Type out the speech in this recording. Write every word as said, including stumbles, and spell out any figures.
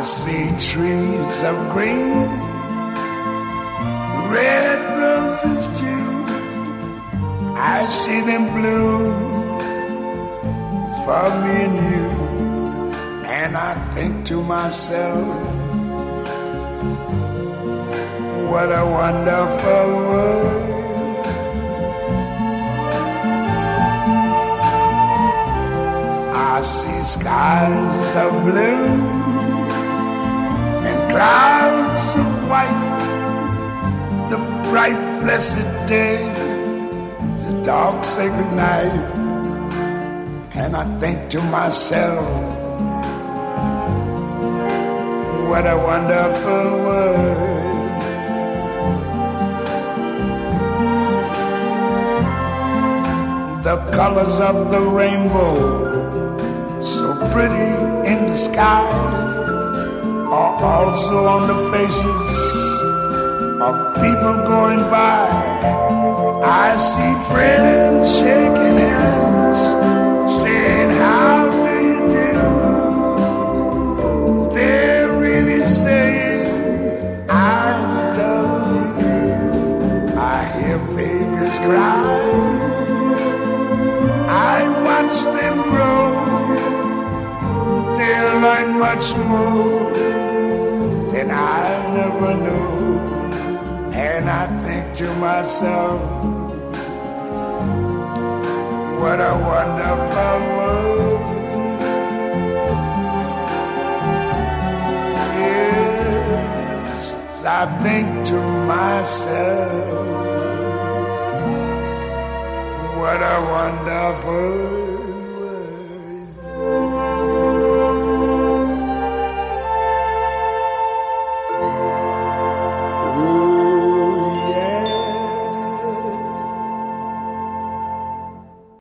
see trees of green, red roses too. I see them bloom for me and you. And I think to myself, what a wonderful world. I see skies of blue and clouds of white, the bright blessed day, the dark sacred night. And I think to myself, what a wonderful world. The colors of the rainbow, so pretty in the sky, are also on the faces of people going by. I see friends shaking hands, saying, how do you do? They're really saying, I love you. I hear babies cry, I watch them grow. They'll learn much more than I never knew. And I think to myself, what a wonderful world. Yes, I think to myself, what a wonderful world.